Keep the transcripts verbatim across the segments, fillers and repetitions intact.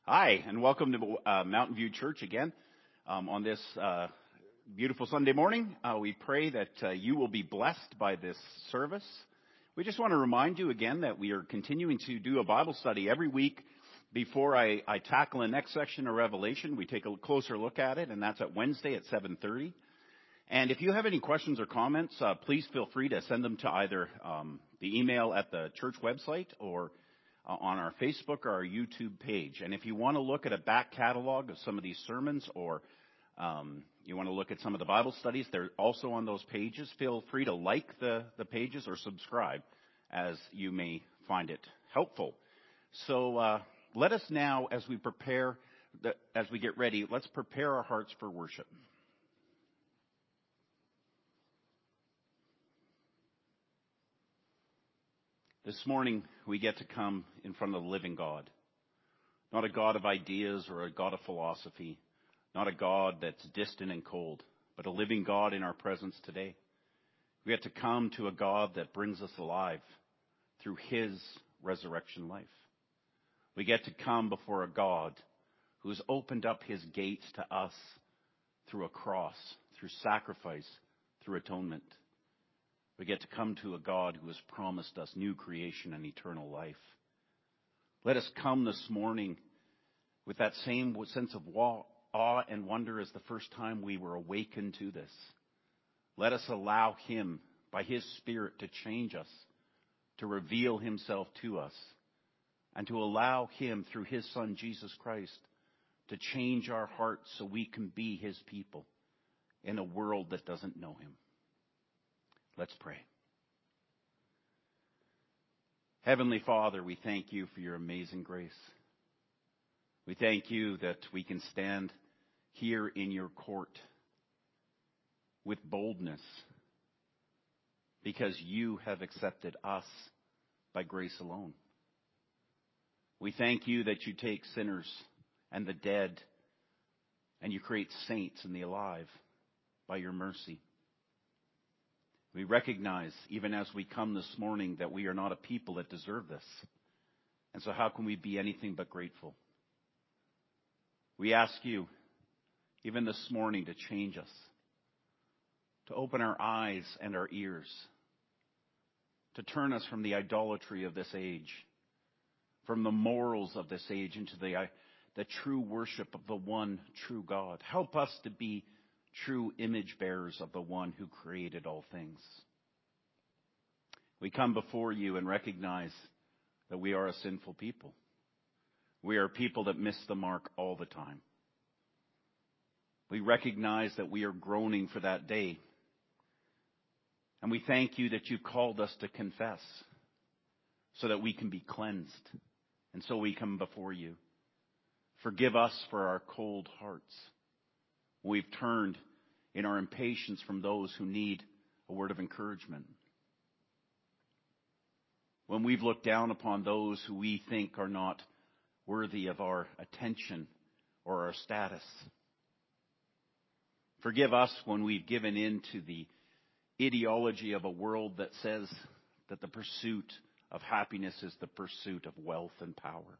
Hi, and welcome to uh, Mountain View Church again um, on this uh, beautiful Sunday morning. Uh, we pray that uh, you will be blessed by this service. We just want to remind you again that we are continuing to do a Bible study every week. Before I, I tackle the next section of Revelation, we take a closer look at it, and that's at Wednesday at seven thirty. And if you have any questions or comments, uh, please feel free to send them to either um, the email at the church website or uh, on our Facebook or our YouTube page. And if you want to look at a back catalog of some of these sermons, or um, you want to look at some of the Bible studies, they're also on those pages. Feel free to like the, the pages or subscribe as you may find it helpful. So uh, let us now, as we prepare, the, as we get ready, let's prepare our hearts for worship. This morning, we get to come in front of the living God. Not a God of ideas or a God of philosophy. Not a God that's distant and cold, but a living God in our presence today. We get to come to a God that brings us alive through His resurrection life. We get to come before a God who's opened up His gates to us through a cross, through sacrifice, through atonement. We get to come to a God who has promised us new creation and eternal life. Let us come this morning with that same sense of awe and wonder as the first time we were awakened to this. Let us allow Him, by His Spirit, to change us, to reveal Himself to us, and to allow Him, through His Son, Jesus Christ, to change our hearts so we can be His people in a world that doesn't know Him. Let's pray. Heavenly Father, we thank you for your amazing grace. We thank you that we can stand here in your court with boldness because you have accepted us by grace alone. We thank you that you take sinners and the dead and you create saints and the alive by your mercy. We recognize, even as we come this morning, that we are not a people that deserve this. And so how can we be anything but grateful? We ask you, even this morning, to change us, to open our eyes and our ears, to turn us from the idolatry of this age, from the morals of this age, into the, uh, the true worship of the one true God. Help us to be true image bearers of the one who created all things. We come before you and recognize that we are a sinful people. We are people that miss the mark all the time. We recognize that we are groaning for that day. And we thank you that you've called us to confess so that we can be cleansed. And so we come before you. Forgive us for our cold hearts. We've turned in our impatience from those who need a word of encouragement. When we've looked down upon those who we think are not worthy of our attention or our status. Forgive us when we've given in to the ideology of a world that says that the pursuit of happiness is the pursuit of wealth and power.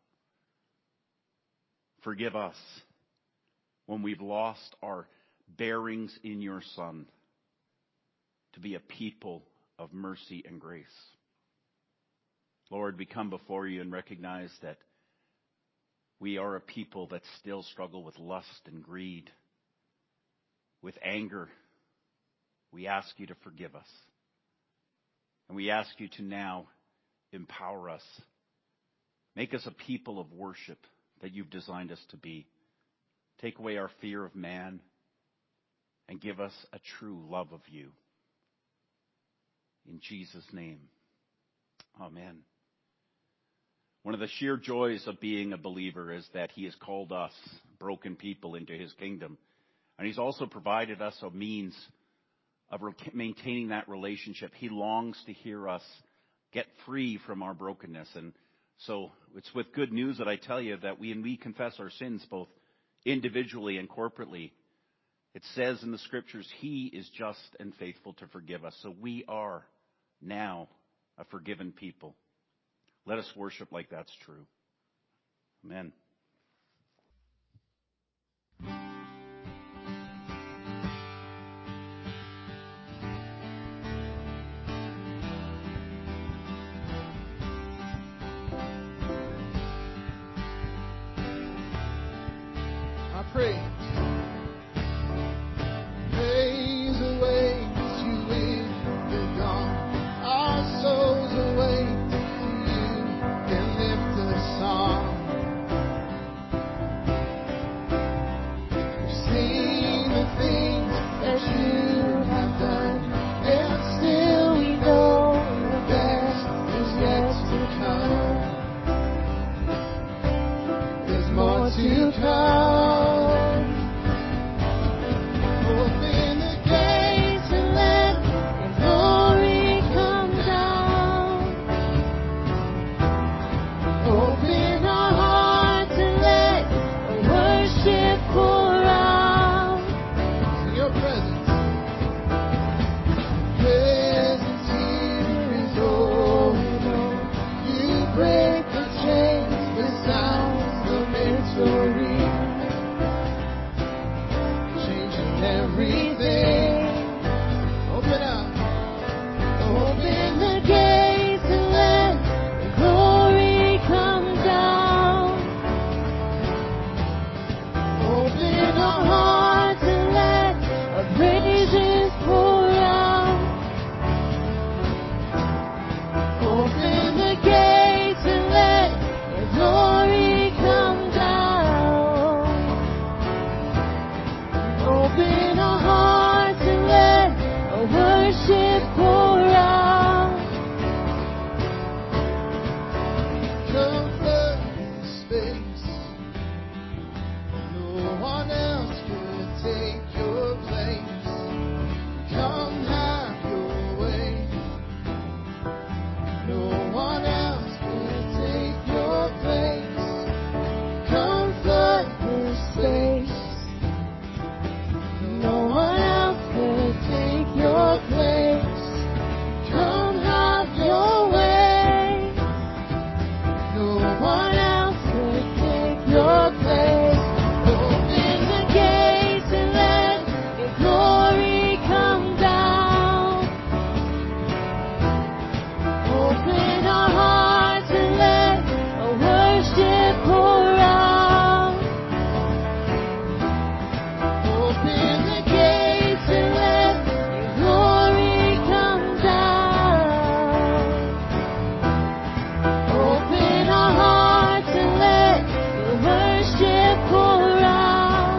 Forgive us when we've lost our bearings in your Son to be a people of mercy and grace. Lord, we come before you and recognize that we are a people that still struggle with lust and greed, with anger. We ask you to forgive us. And we ask you to now empower us. Make us a people of worship that you've designed us to be. Take away our fear of man and give us a true love of you. In Jesus' name, amen. One of the sheer joys of being a believer is that he has called us, broken people, into his kingdom. And he's also provided us a means of re- maintaining that relationship. He longs to hear us get free from our brokenness. And so it's with good news that I tell you that we, and we confess our sins both individually and corporately. It says in the scriptures, he is just and faithful to forgive us. So we are now a forgiven people. Let us worship like that's true. Amen. praise. Praise awaits you in the dawn. Our souls await you and lift a song. We've seen the things that you have done, and still we know the best is yet to come. There's more to come. Open the gates and let your glory come down. Open our hearts and let our worship pour out. In your presence. Presence here is all we know. You break the chains, the sounds of victory. Changing everything. Open up. Open the gates and let the glory come down. Open our hearts and let our praises pour out. Open the gates and let your glory come down. Open our hearts and let our worship pour out. Come flood this space. No one else could take your place. Come have your way. No one else could take your place. Come flood this space. No one else could take your place. Come have your way. No one else could take your place. Open the gates and let your glory come down. Open our hearts and let our worship pour out. Open the gates and let your glory come down. Open our hearts and let your worship pour out.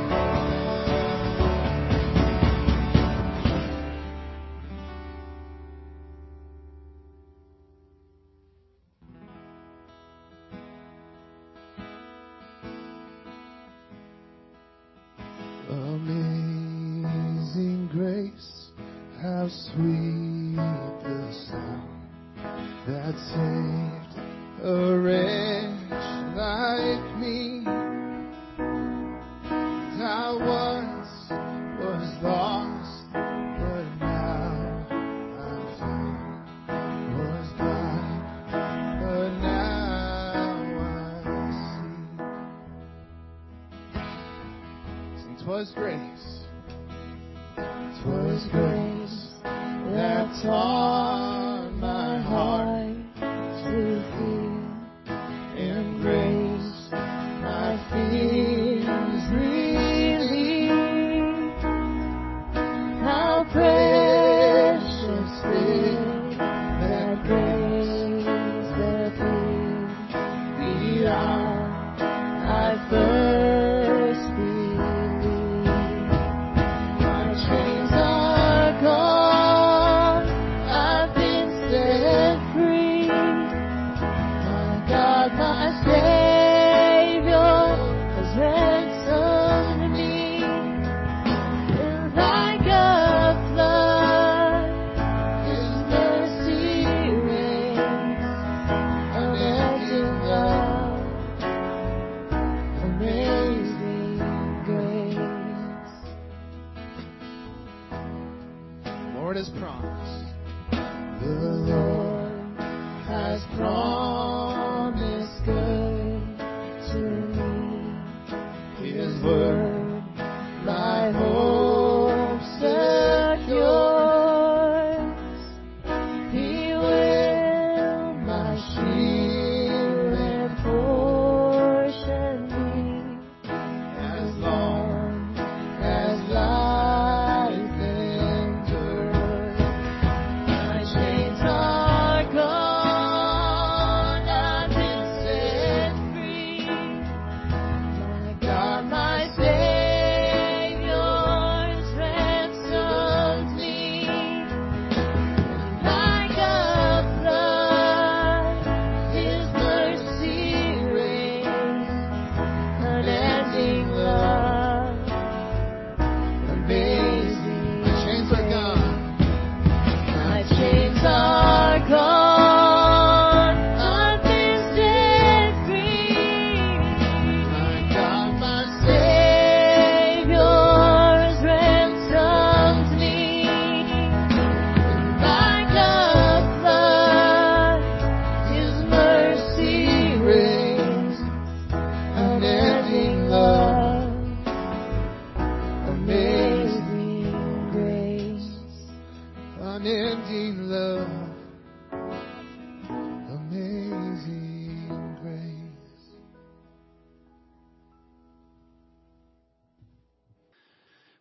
Amazing grace, how sweet the sound that saved a wretch like me. I once was lost, but now I'm found. Was blind, but now I see. Sing, 'twas grace. 'Twas grace that taught my heart to feel, and grace my fears relieved. How precious is that grace appeared beyond I first believed. My chains are gone, I've been set free. My God, my Savior has ransomed me. And like a flood, His mercy reigns, unending love, amazing grace. Lord has promised. The Lord has promised good to me. His word, my hope secures. He will my shield and portion be, as long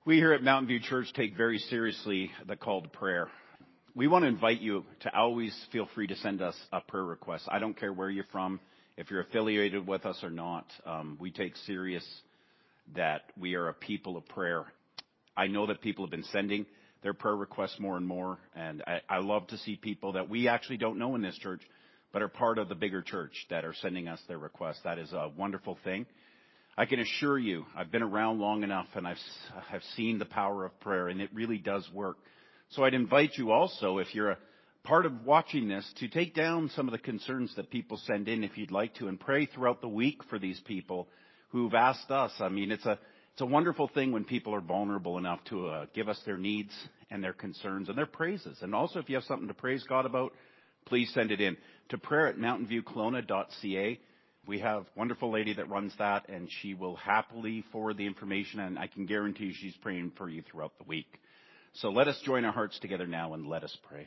We here at Mountain View Church take very seriously the call to prayer. We want to invite you to always feel free to send us a prayer request. I don't care where you're from, if you're affiliated with us or not. Um, we take serious that we are a people of prayer. I know that people have been sending their prayer requests more and more, and I, I love to see people that we actually don't know in this church, but are part of the bigger church that are sending us their requests. That is a wonderful thing. I can assure you, I've been around long enough and I've, I've seen the power of prayer, and it really does work. So I'd invite you also, if you're a part of watching this, to take down some of the concerns that people send in if you'd like to, and pray throughout the week for these people who've asked us. I mean, it's a, it's a wonderful thing when people are vulnerable enough to uh, give us their needs and their concerns and their praises. And also, if you have something to praise God about, please send it in to prayer at mountain view kelowna dot c a. We have a wonderful lady that runs that, and she will happily forward the information, and I can guarantee you she's praying for you throughout the week. So let us join our hearts together now and let us pray.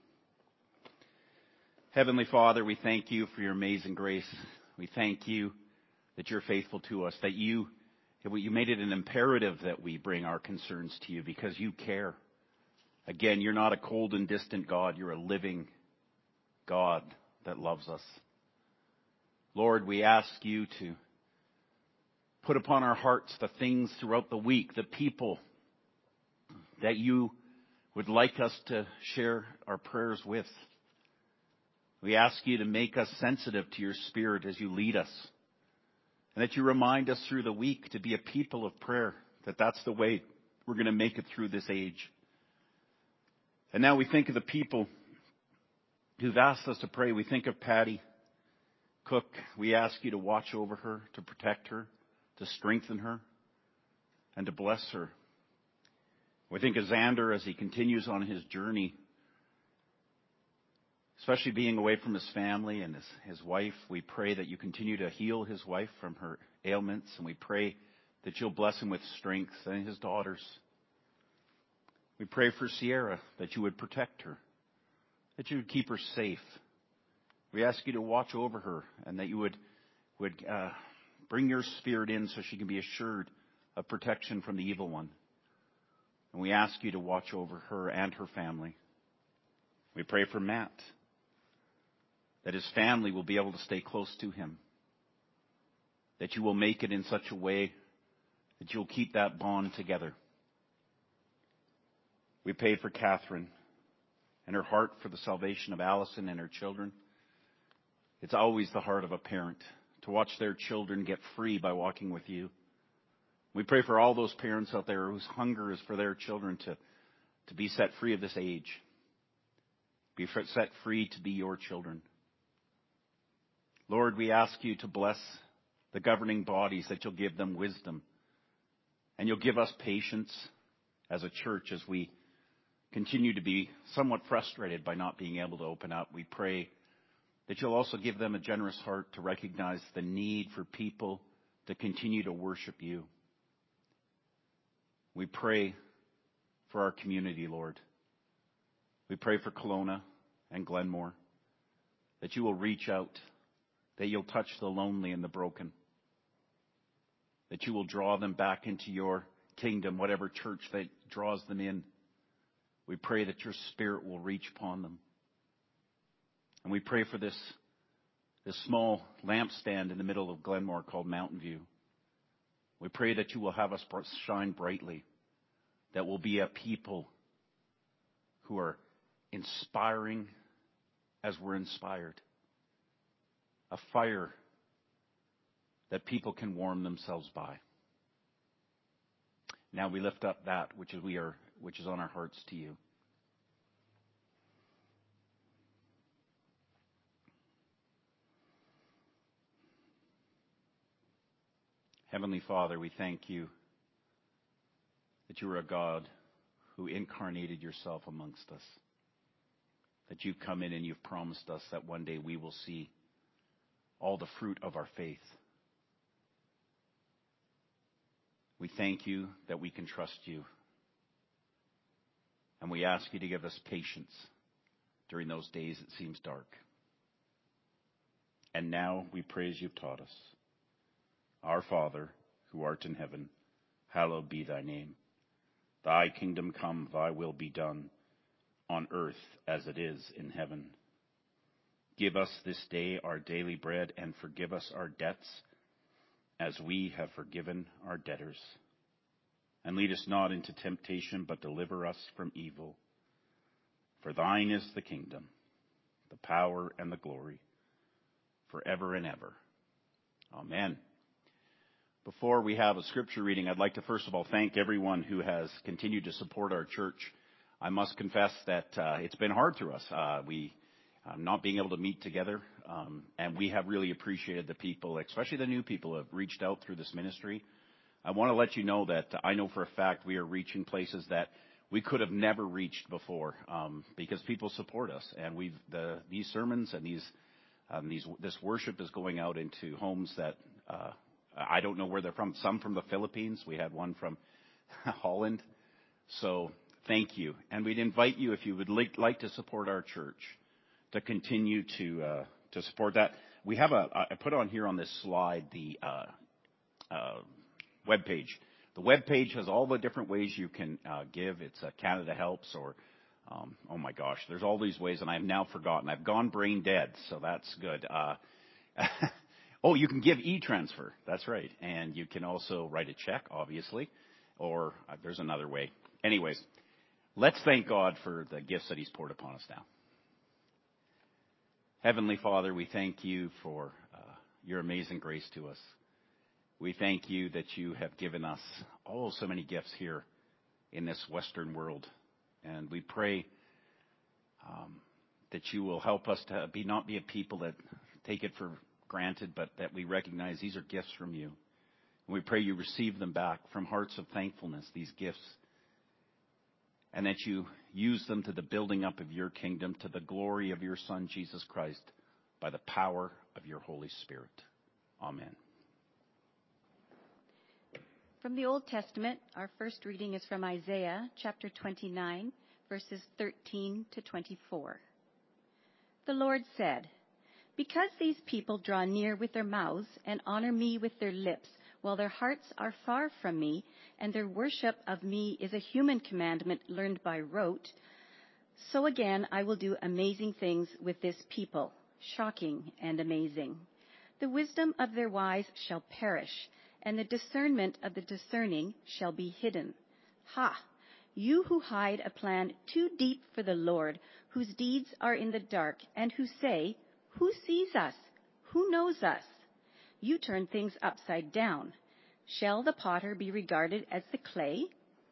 Heavenly Father, we thank you for your amazing grace. We thank you that you're faithful to us, that you, you made it an imperative that we bring our concerns to you because you care. Again, you're not a cold and distant God. You're a living God that loves us. Lord, we ask you to put upon our hearts the things throughout the week, the people that you would like us to share our prayers with. We ask you to make us sensitive to your Spirit as you lead us, and that you remind us through the week to be a people of prayer, that that's the way we're going to make it through this age. And now we think of the people who've asked us to pray. We think of Patty Cook. We ask you to watch over her, to protect her, to strengthen her, and to bless her. We think of Xander as he continues on his journey, especially being away from his family and his, his wife. We pray that you continue to heal his wife from her ailments, and we pray that you'll bless him with strength, and his daughters. We pray for Sierra, that you would protect her, that you would keep her safe. We ask you to watch over her, and that you would, would uh, bring your Spirit in so she can be assured of protection from the evil one. And we ask you to watch over her and her family. We pray for Matt, that his family will be able to stay close to him, that you will make it in such a way that you'll keep that bond together. We pray for Catherine and her heart for the salvation of Allison and her children. It's always the heart of a parent to watch their children get free by walking with you. We pray for all those parents out there whose hunger is for their children to, to be set free of this age, be set free to be your children. Lord, we ask you to bless the governing bodies, that you'll give them wisdom, and you'll give us patience as a church as we continue to be somewhat frustrated by not being able to open up. We pray that you'll also give them a generous heart to recognize the need for people to continue to worship you. We pray for our community, Lord. We pray for Kelowna and Glenmore, that you will reach out, that you'll touch the lonely and the broken, that you will draw them back into your kingdom, whatever church that draws them in. We pray that your Spirit will reach upon them. And we pray for this, this small lampstand in the middle of Glenmore called Mountain View. We pray that you will have us shine brightly, that we'll be a people who are inspiring as we're inspired, a fire that people can warm themselves by. Now we lift up that which is we are, which is on our hearts to you. Heavenly Father, we thank you that you are a God who incarnated yourself amongst us, that you've come in and you've promised us that one day we will see all the fruit of our faith. We thank you that we can trust you, and we ask you to give us patience during those days it seems dark. And now we praise you've taught us. Our Father, who art in heaven, hallowed be thy name. Thy kingdom come, thy will be done, on earth as it is in heaven. Give us this day our daily bread, and forgive us our debts, as we have forgiven our debtors. And lead us not into temptation, but deliver us from evil. For thine is the kingdom, the power, and the glory, forever and ever. Amen. Before we have a scripture reading, I'd like to first of all thank everyone who has continued to support our church. I must confess that uh, it's been hard through us. Uh, we uh, not being able to meet together, um, and we have really appreciated the people, especially the new people who have reached out through this ministry. I want to let you know that I know for a fact we are reaching places that we could have never reached before, um, because people support us, and we've the, these sermons and these um, these this worship is going out into homes that uh, I don't know where they're from. Some from the Philippines. We had one from Holland. So thank you, and we'd invite you, if you would like, like to support our church, to continue to uh, to support that. We have a I put on here on this slide the uh, uh, web page. The web page has all the different ways you can uh, give. It's uh, Canada Helps, or um, oh my gosh, there's all these ways, and I've now forgotten. I've gone brain dead, so that's good. Uh, oh, you can give e-transfer. That's right, and you can also write a check, obviously, or uh, there's another way. Anyways, let's thank God for the gifts that He's poured upon us now. Heavenly Father, we thank you for uh, your amazing grace to us. We thank you that you have given us, oh, so many gifts here in this Western world. And we pray um, that you will help us to be not be a people that take it for granted, but that we recognize these are gifts from you. And we pray you receive them back from hearts of thankfulness, these gifts, and that you use them to the building up of your kingdom, to the glory of your Son, Jesus Christ, by the power of your Holy Spirit. Amen. From the Old Testament, our first reading is from Isaiah chapter twenty-nine, verses thirteen to twenty-four. The Lord said, "Because these people draw near with their mouths and honor me with their lips, while their hearts are far from me, and their worship of me is a human commandment learned by rote, so again I will do amazing things with this people, shocking and amazing. The wisdom of their wise shall perish, and the discernment of the discerning shall be hidden. Ha! You who hide a plan too deep for the Lord, whose deeds are in the dark, and who say, 'Who sees us? Who knows us?' You turn things upside down. Shall the potter be regarded as the clay?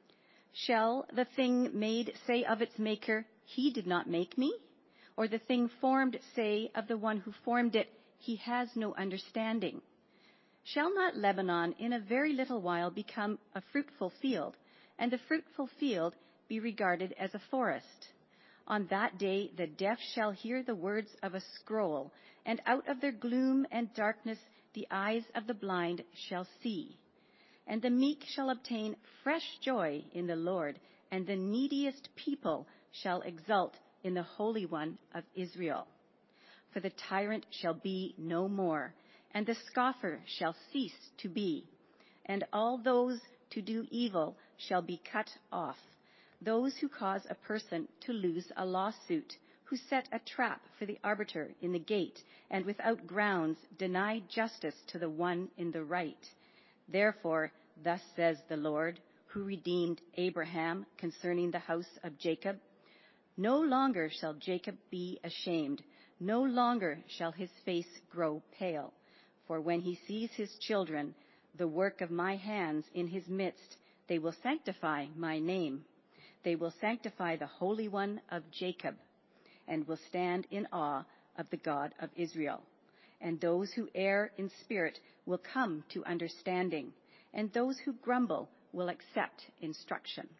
Shall the thing made say of its maker, 'He did not make me'? Or the thing formed say of the one who formed it, 'He has no understanding'? Shall not Lebanon in a very little while become a fruitful field, and the fruitful field be regarded as a forest? On that day the deaf shall hear the words of a scroll, and out of their gloom and darkness the eyes of the blind shall see. And the meek shall obtain fresh joy in the Lord, and the neediest people shall exult in the Holy One of Israel. For the tyrant shall be no more, and the scoffer shall cease to be, and all those to do evil shall be cut off, those who cause a person to lose a lawsuit, who set a trap for the arbiter in the gate, and without grounds deny justice to the one in the right. Therefore, thus says the Lord, who redeemed Abraham concerning the house of Jacob, no longer shall Jacob be ashamed, no longer shall his face grow pale. For when he sees his children, the work of my hands in his midst, they will sanctify my name. They will sanctify the Holy One of Jacob, and will stand in awe of the God of Israel. And those who err in spirit will come to understanding, and those who grumble will accept instruction."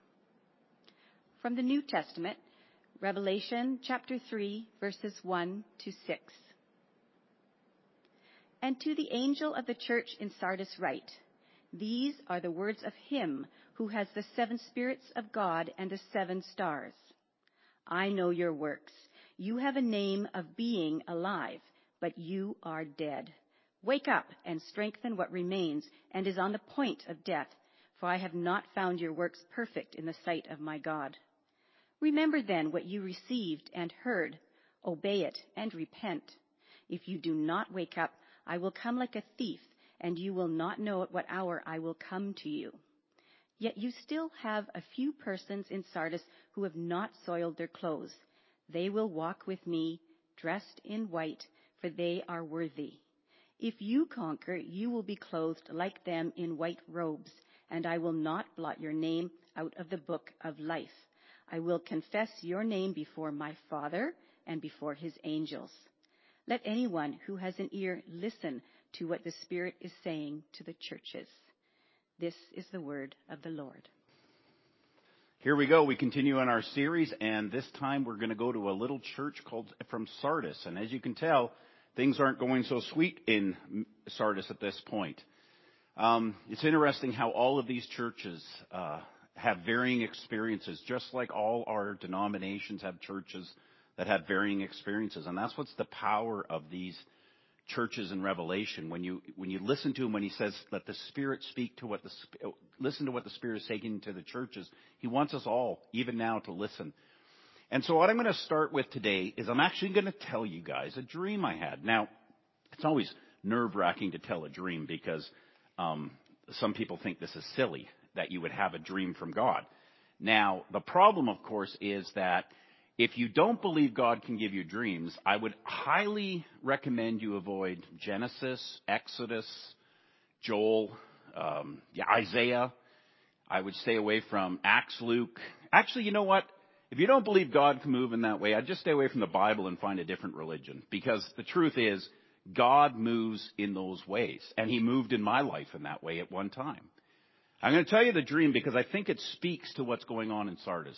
From the New Testament, Revelation chapter three, verses one to six. "And to the angel of the church in Sardis write, These are the words of him who has the seven spirits of God and the seven stars. I know your works. You have a name of being alive, but you are dead. Wake up and strengthen what remains and is on the point of death, for I have not found your works perfect in the sight of my God. Remember then what you received and heard, obey it and repent. If you do not wake up, I will come like a thief, and you will not know at what hour I will come to you. Yet you still have a few persons in Sardis who have not soiled their clothes. They will walk with me, dressed in white, for they are worthy. If you conquer, you will be clothed like them in white robes, and I will not blot your name out of the book of life. I will confess your name before my Father and before his angels. Let anyone who has an ear listen to what the Spirit is saying to the churches. This is the word of the Lord. Here we go. We continue on our series, and this time we're going to go to a little church called from Sardis. And as you can tell, things aren't going so sweet in Sardis at this point. Um, it's interesting how all of these churches uh, have varying experiences, just like all our denominations have churches that have varying experiences. And that's what's the power of these churches in Revelation. When you when you listen to him, when he says, "Let the Spirit speak to what the listen to what the Spirit is saying to the churches," he wants us all, even now, to listen. And so, what I'm going to start with today is I'm actually going to tell you guys a dream I had. Now, it's always nerve-wracking to tell a dream because um, some people think this is silly that you would have a dream from God. Now, the problem, of course, is that if you don't believe God can give you dreams, I would highly recommend you avoid Genesis, Exodus, Joel, um, yeah, Isaiah. I would stay away from Acts, Luke. Actually, you know what? If you don't believe God can move in that way, I'd just stay away from the Bible and find a different religion. Because the truth is, God moves in those ways. And he moved in my life in that way at one time. I'm going to tell you the dream because I think it speaks to what's going on in Sardis.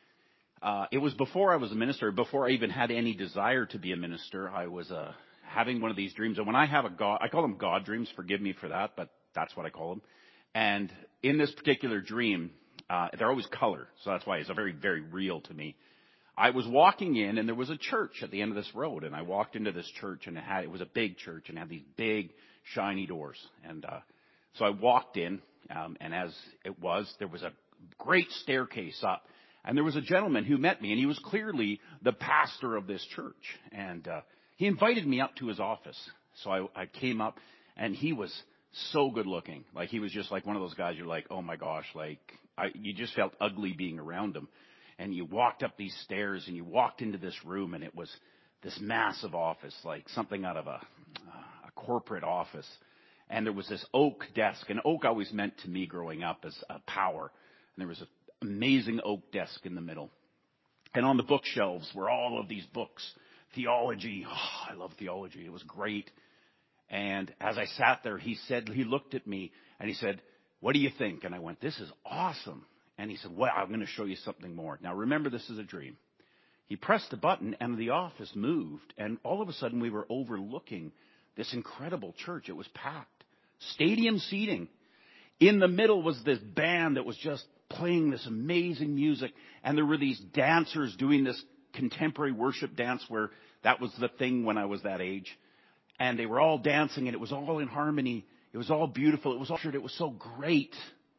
Uh, it was before I was a minister, before I even had any desire to be a minister. I was uh, having one of these dreams. And when I have a God, I call them God dreams. Forgive me for that, but that's what I call them. And in this particular dream, uh, they're always color. So that's why it's a very, very real to me. I was walking in, and there was a church at the end of this road. And I walked into this church, and it had it was a big church, and it had these big, shiny doors. And uh, so I walked in, um, and as it was, there was a great staircase up. And there was a gentleman who met me, and he was clearly the pastor of this church. And uh, he invited me up to his office. So I, I came up, and he was so good looking. Like, he was just like one of those guys you're like, oh, my gosh, like, I, you just felt ugly being around him. And you walked up these stairs, and you walked into this room, and it was this massive office, like something out of a, uh, a corporate office. And there was this oak desk, and oak always meant to me growing up as a power. And there was a amazing oak desk in the middle. And on the bookshelves were all of these books. Theology. Oh, I love theology. It was great. And as I sat there, he said, he looked at me and he said, "What do you think?" And I went, "This is awesome." And he said, "Well, I'm going to show you something more." Now, remember, this is a dream. He pressed a button and the office moved. And all of a sudden we were overlooking this incredible church. It was packed. Stadium seating. In the middle was this band that was just playing this amazing music. And there were these dancers doing this contemporary worship dance where that was the thing when I was that age. And they were all dancing and it was all in harmony. It was all beautiful. It was all, it was so great.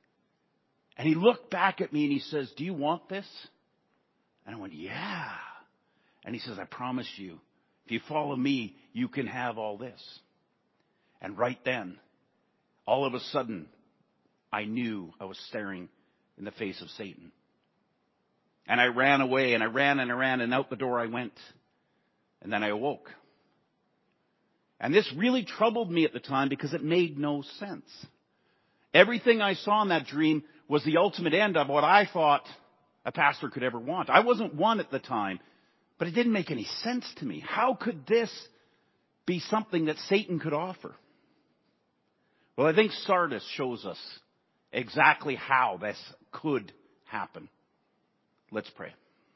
And he looked back at me and he says, "Do you want this?" And I went, "Yeah." And he says, "I promise you, if you follow me, you can have all this." And right then, all of a sudden, I knew I was staring in the face of Satan. And I ran away, and I ran and I ran, and out the door I went. And then I awoke. And this really troubled me at the time because it made no sense. Everything I saw in that dream was the ultimate end of what I thought a pastor could ever want. I wasn't one at the time, but it didn't make any sense to me. How could this be something that Satan could offer? Well, I think Sardis shows us exactly how this could happen. Let's pray.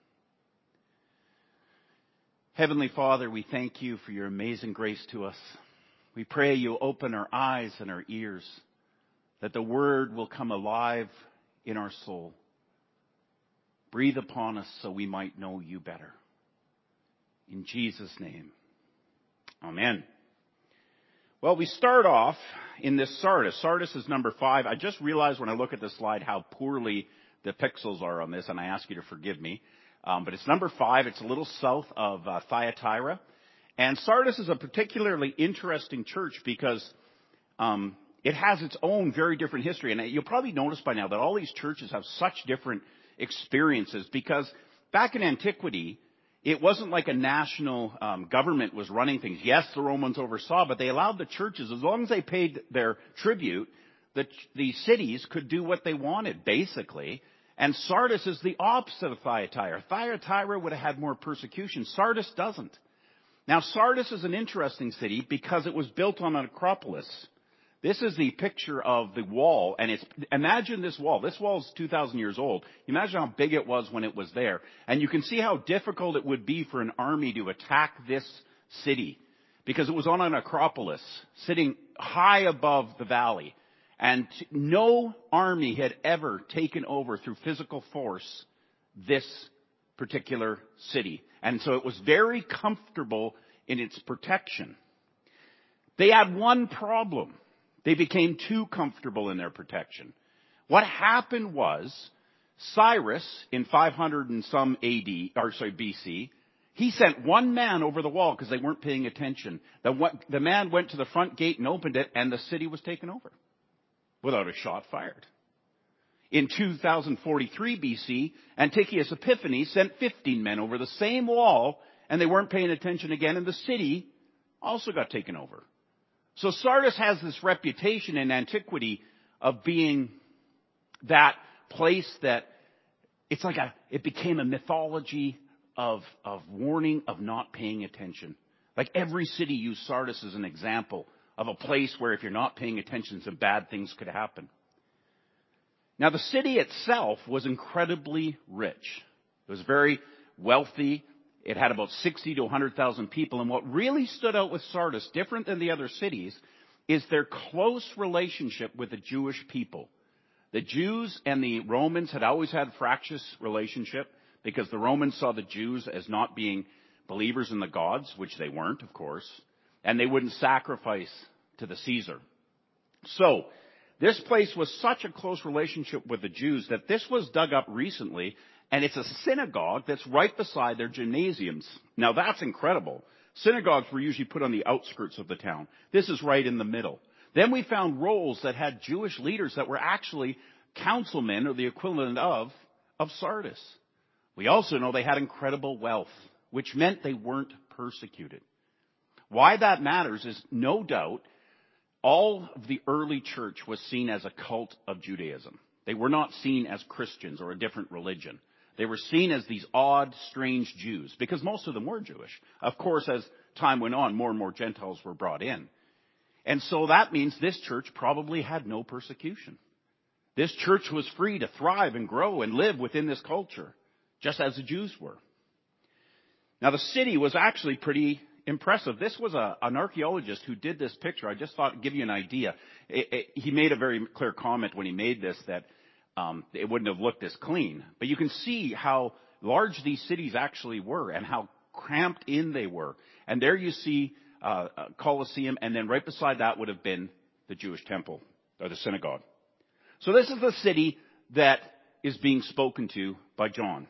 Heavenly Father, we thank you for your amazing grace to us. We pray you open our eyes and our ears, that the word will come alive in our soul. Breathe upon us so we might know you better. In Jesus' name, amen. Well, we start off in this Sardis. Sardis is number five. I just realized when I look at this slide how poorly the pixels are on this, and I ask you to forgive me. Um, but it's number five. It's a little south of uh, Thyatira. And Sardis is a particularly interesting church because um, it has its own very different history. And you'll probably notice by now that all these churches have such different experiences because back in antiquity, it wasn't like a national um, government was running things. Yes, the Romans oversaw, but they allowed the churches, as long as they paid their tribute, the, the cities could do what they wanted, basically. And Sardis is the opposite of Thyatira. Thyatira would have had more persecution. Sardis doesn't. Now, Sardis is an interesting city because it was built on an acropolis. This is the picture of the wall, and it's, imagine this wall. This wall is two thousand years old. Imagine how big it was when it was there. And you can see how difficult it would be for an army to attack this city because it was on an acropolis sitting high above the valley. And no army had ever taken over through physical force this particular city. And so it was very comfortable in its protection. They had one problem. They became too comfortable in their protection. What happened was Cyrus in five hundred and some A D, or sorry, B C, he sent one man over the wall because they weren't paying attention. The, the man went to the front gate and opened it, and the city was taken over without a shot fired. In two thousand forty-three B C, Antiochus Epiphanes sent fifteen men over the same wall, and they weren't paying attention again, and the city also got taken over. So Sardis has this reputation in antiquity of being that place that it's like a, it became a mythology of, of warning of not paying attention. Like every city used Sardis as an example of a place where if you're not paying attention, some bad things could happen. Now, the city itself was incredibly rich. It was very wealthy. It had about sixty to one hundred thousand people. And what really stood out with Sardis, different than the other cities, is their close relationship with the Jewish people. The Jews and the Romans had always had a fractious relationship because the Romans saw the Jews as not being believers in the gods, which they weren't, of course, and they wouldn't sacrifice to the Caesar. So, this place was such a close relationship with the Jews that this was dug up recently, and it's a synagogue that's right beside their gymnasiums. Now, that's incredible. Synagogues were usually put on the outskirts of the town. This is right in the middle. Then we found rolls that had Jewish leaders that were actually councilmen, or the equivalent of, of Sardis. We also know they had incredible wealth, which meant they weren't persecuted. Why that matters is, no doubt, all of the early church was seen as a cult of Judaism. They were not seen as Christians or a different religion. They were seen as these odd, strange Jews, because most of them were Jewish. Of course, as time went on, more and more Gentiles were brought in. And so that means this church probably had no persecution. This church was free to thrive and grow and live within this culture, just as the Jews were. Now, the city was actually pretty impressive. This was a, an archaeologist who did this picture. I just thought I'd give you an idea. It, it, he made a very clear comment when he made this that um, it wouldn't have looked this clean. But you can see how large these cities actually were and how cramped in they were. And there you see uh, a Colosseum, and then right beside that would have been the Jewish temple, or the synagogue. So this is the city that is being spoken to by John.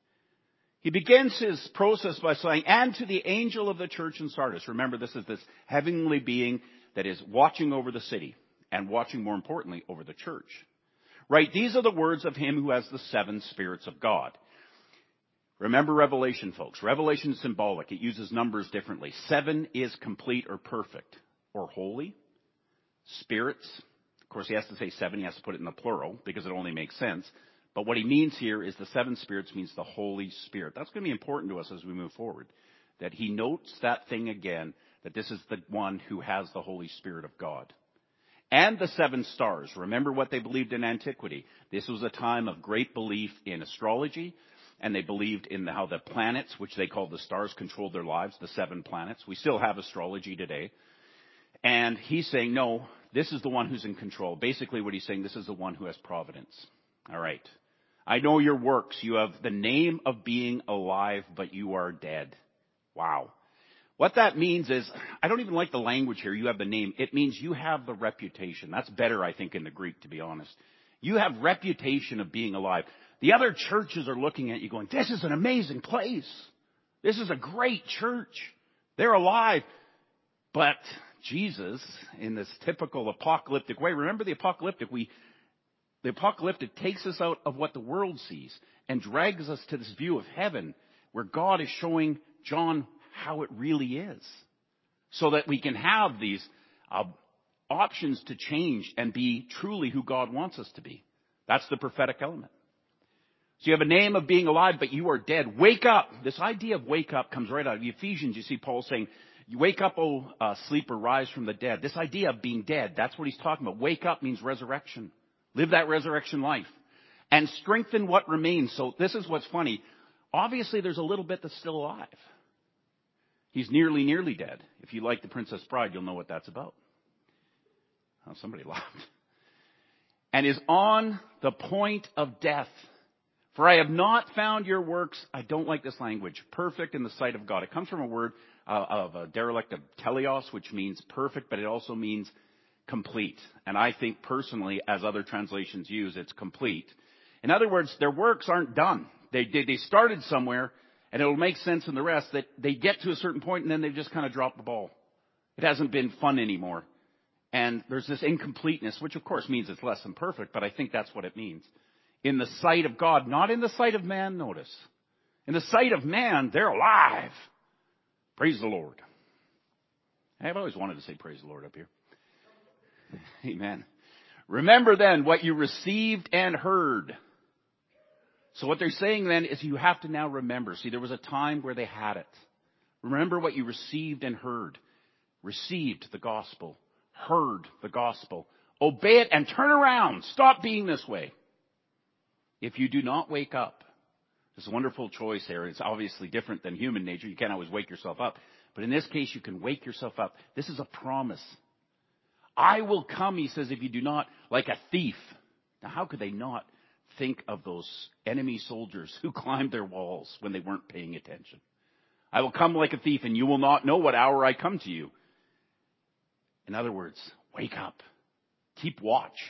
He begins his process by saying, and to the angel of the church in Sardis. Remember, this is this heavenly being that is watching over the city and watching, more importantly, over the church. Right? These are the words of him who has the seven spirits of God. Remember Revelation, folks. Revelation is symbolic. It uses numbers differently. Seven is complete or perfect or holy. Spirits. Of course, he has to say seven. He has to put it in the plural because it only makes sense. But what he means here is the seven spirits means the Holy Spirit. That's going to be important to us as we move forward. That he notes that thing again, that this is the one who has the Holy Spirit of God. And the seven stars. Remember what they believed in antiquity. This was a time of great belief in astrology. And they believed in how the planets, which they called the stars, controlled their lives, the seven planets. We still have astrology today. And he's saying, no, this is the one who's in control. Basically what he's saying, this is the one who has providence. All right. I know your works. You have the name of being alive, but you are dead. Wow. What that means is, I don't even like the language here. You have the name. It means you have the reputation. That's better, I think, in the Greek, to be honest. You have reputation of being alive. The other churches are looking at you going, this is an amazing place. This is a great church. They're alive. But Jesus, in this typical apocalyptic way, remember the apocalyptic, we, the apocalyptic takes us out of what the world sees and drags us to this view of heaven where God is showing John how it really is, so that we can have these uh, options to change and be truly who God wants us to be. That's the prophetic element. So you have a name of being alive, but you are dead. Wake up. This idea of wake up comes right out of Ephesians. You see Paul saying, you wake up, O uh, sleeper, rise from the dead. This idea of being dead, that's what he's talking about. Wake up means resurrection. Live that resurrection life. And strengthen what remains. So this is what's funny. Obviously, there's a little bit that's still alive. He's nearly, nearly dead. If you like The Princess Bride, you'll know what that's about. Oh, somebody laughed. And is on the point of death. For I have not found your works, I don't like this language, perfect in the sight of God. It comes from a word uh, of a derelict of teleos, which means perfect, but it also means complete. And I think personally, as other translations use, it's complete. In other words, their works aren't done. They, they, they started somewhere, and it'll make sense in the rest that they get to a certain point and then they've just kind of dropped the ball. It hasn't been fun anymore. And there's this incompleteness, which of course means it's less than perfect, but I think that's what it means. In the sight of God, not in the sight of man, notice. In the sight of man, they're alive. Praise the Lord. I've always wanted to say praise the Lord up here. Amen. Remember then what you received and heard. So what they're saying then is you have to now remember. See, there was a time where they had it. Remember what you received and heard. Received the gospel. Heard the gospel. Obey it and turn around. Stop being this way. If you do not wake up, this wonderful choice here. It's obviously different than human nature. You can't always wake yourself up. But in this case, you can wake yourself up. This is a promise. I will come, he says, if you do not, like a thief. Now, how could they not think of those enemy soldiers who climbed their walls when they weren't paying attention? I will come like a thief, and you will not know what hour I come to you. In other words, wake up. Keep watch.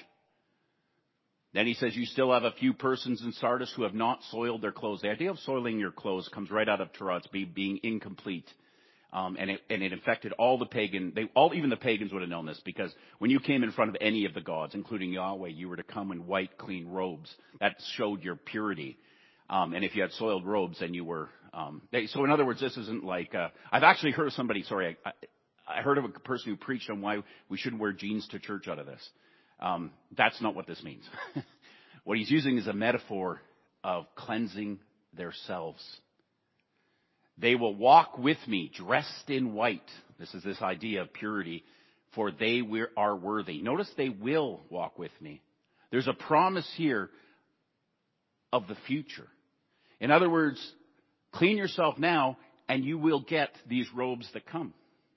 Then he says, you still have a few persons in Sardis who have not soiled their clothes. The idea of soiling your clothes comes right out of Torah. It's being incomplete. Um, and it, and it affected all the pagan, they, all, even the pagans would have known this, because when you came in front of any of the gods, including Yahweh, you were to come in white, clean robes. That showed your purity. Um, and if you had soiled robes, then you were, um, they, so in other words, this isn't like, uh, I've actually heard of somebody, sorry, I, I heard of a person who preached on why we shouldn't wear jeans to church out of this. Um, that's not what this means. What he's using is a metaphor of cleansing themselves. They will walk with me dressed in white. This is this idea of purity. For they are worthy. Notice they will walk with me. There's a promise here of the future. In other words, clean yourself now and you will get these robes that come.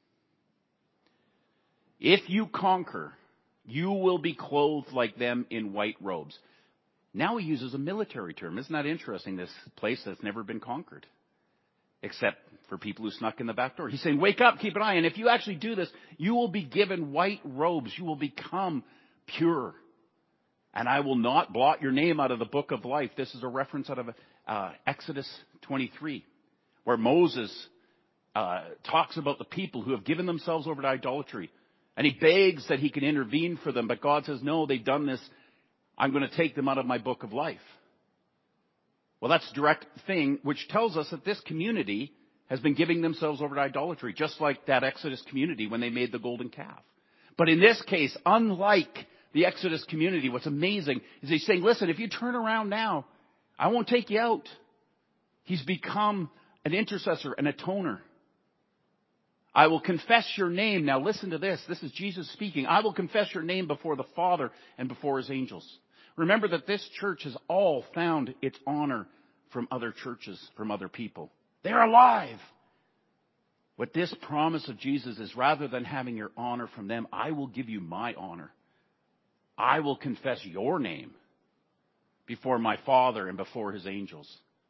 If you conquer, you will be clothed like them in white robes. Now he uses a military term. Isn't that interesting? This place that's never been conquered. Except for people who snuck in the back door. He's saying, wake up, keep an eye. And if you actually do this, you will be given white robes. You will become pure. And I will not blot your name out of the book of life. This is a reference out of uh, Exodus twenty-three, where Moses uh, talks about the people who have given themselves over to idolatry. And he begs that he can intervene for them. But God says, no, they've done this. I'm going to take them out of my book of life. Well, that's a direct thing, which tells us that this community has been giving themselves over to idolatry, just like that Exodus community when they made the golden calf. But in this case, unlike the Exodus community, what's amazing is he's saying, listen, if you turn around now, I won't take you out. He's become an intercessor, an atoner. I will confess your name. Now listen to this. This is Jesus speaking. I will confess your name before the Father and before his angels. Remember that this church has all found its honor from other churches, from other people. They're alive. What this promise of Jesus is, rather than having your honor from them, I will give you my honor. I will confess your name before my Father and before his angels.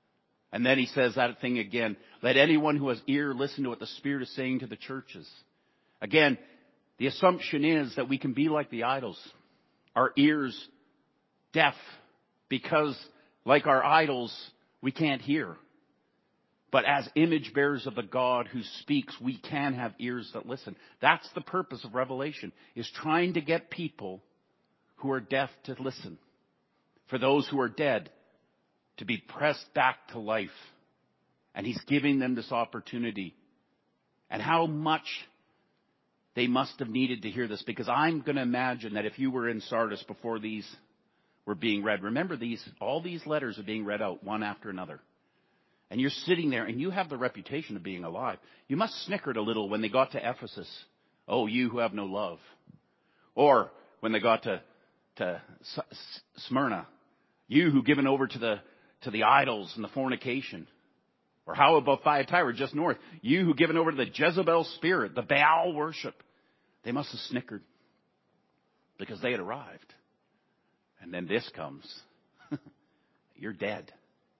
And then he says that thing again. Let anyone who has ear listen to what the Spirit is saying to the churches. Again, the assumption is that we can be like the idols. Our ears deaf because, like our idols, we can't hear. But as image bearers of the God who speaks, we can have ears that listen. That's the purpose of Revelation, is trying to get people who are deaf to listen. For those who are dead to be pressed back to life. And he's giving them this opportunity. And how much they must have needed to hear this. Because I'm going to imagine that if you were in Sardis before these were being read. Remember, these all these letters are being read out one after another. And you're sitting there and you have the reputation of being alive. You must snickered a little when they got to Ephesus. Oh, you who have no love. Or when they got to, to Smyrna. You who given over to the, to the idols and the fornication. Or how about Thyatira, just north? You who given over to the Jezebel spirit, the Baal worship. They must have snickered. Because they had arrived. And then this comes. You're dead.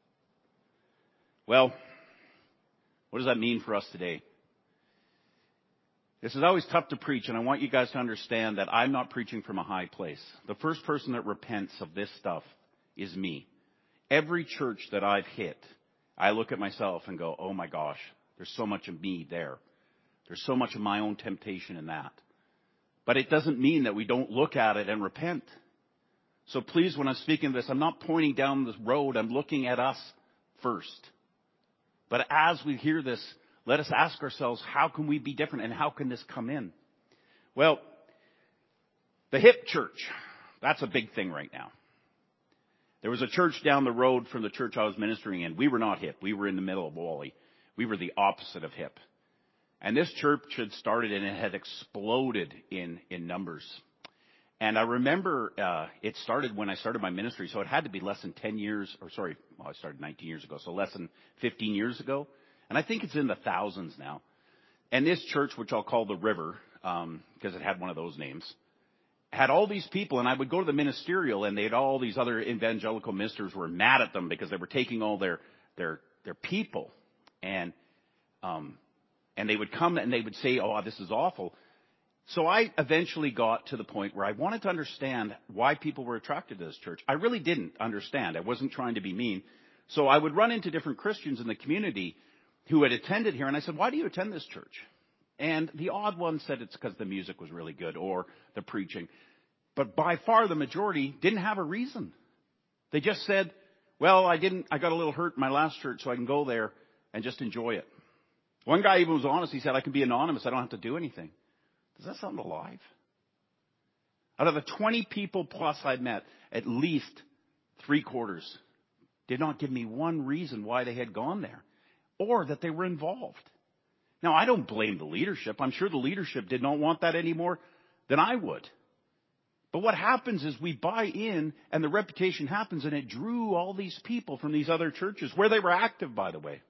Well, what does that mean for us today? This is always tough to preach, and I want you guys to understand that I'm not preaching from a high place. The first person that repents of this stuff is me. Every church that I've hit, I look at myself and go, oh my gosh, there's so much of me there. There's so much of my own temptation in that. But it doesn't mean that we don't look at it and repent. So please, when I'm speaking of this, I'm not pointing down this road. I'm looking at us first. But as we hear this, let us ask ourselves, how can we be different and how can this come in? Well, the hip church, that's a big thing right now. There was a church down the road from the church I was ministering in. We were not hip. We were in the middle of Wally. We were the opposite of hip. And this church had started and it had exploded in, in numbers. And I remember uh, it started when I started my ministry, so it had to be less than ten years, or sorry, well, I started nineteen years ago, so less than fifteen years ago. And I think it's in the thousands now. And this church, which I'll call the River, um, because it had one of those names, had all these people, and I would go to the ministerial, and they had all these other evangelical ministers were mad at them because they were taking all their their their people, and um, and they would come and they would say, "Oh, this is awful." So I eventually got to the point where I wanted to understand why people were attracted to this church. I really didn't understand. I wasn't trying to be mean. So I would run into different Christians in the community who had attended here, and I said, why do you attend this church? And the odd one said it's because the music was really good or the preaching. But by far the majority didn't have a reason. They just said, well, I didn't, I got a little hurt in my last church, so I can go there and just enjoy it. One guy even was honest. He said, I can be anonymous. I don't have to do anything. Does that sound alive? Out of the twenty people plus I'd met, at least three quarters did not give me one reason why they had gone there or that they were involved. Now, I don't blame the leadership. I'm sure the leadership did not want that any more than I would. But what happens is we buy in and the reputation happens, and it drew all these people from these other churches where they were active, by the way.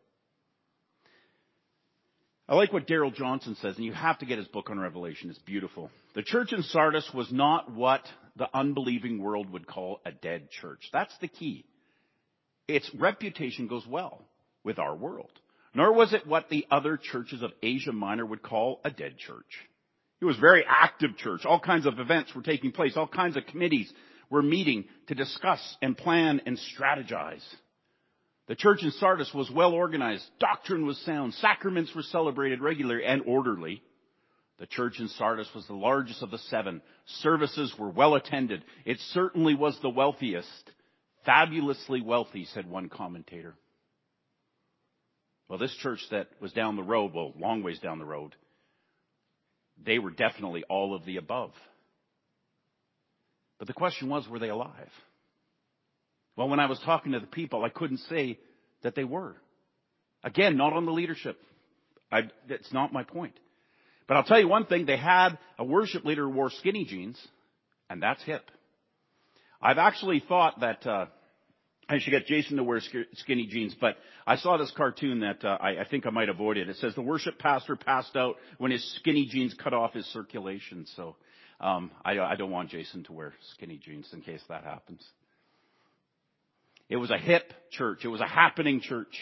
I like what Darrell Johnson says, and you have to get his book on Revelation. It's beautiful. The church in Sardis was not what the unbelieving world would call a dead church. That's the key. Its reputation goes well with our world. Nor was it what the other churches of Asia Minor would call a dead church. It was a very active church. All kinds of events were taking place. All kinds of committees were meeting to discuss and plan and strategize. The church in Sardis was well organized. Doctrine was sound. Sacraments were celebrated regularly and orderly. The church in Sardis was the largest of the seven. Services were well attended. It certainly was the wealthiest. Fabulously wealthy, said one commentator. Well, this church that was down the road, well, long ways down the road, they were definitely all of the above. But the question was, were they alive? Well, when I was talking to the people, I couldn't say that they were. Again, not on the leadership. I, that's not my point. But I'll tell you one thing. They had a worship leader who wore skinny jeans, and that's hip. I've actually thought that uh, I should get Jason to wear skinny jeans, but I saw this cartoon that uh, I, I think I might avoid it. It says the worship pastor passed out when his skinny jeans cut off his circulation. So um, I, I don't want Jason to wear skinny jeans in case that happens. It was a hip church. It was a happening church.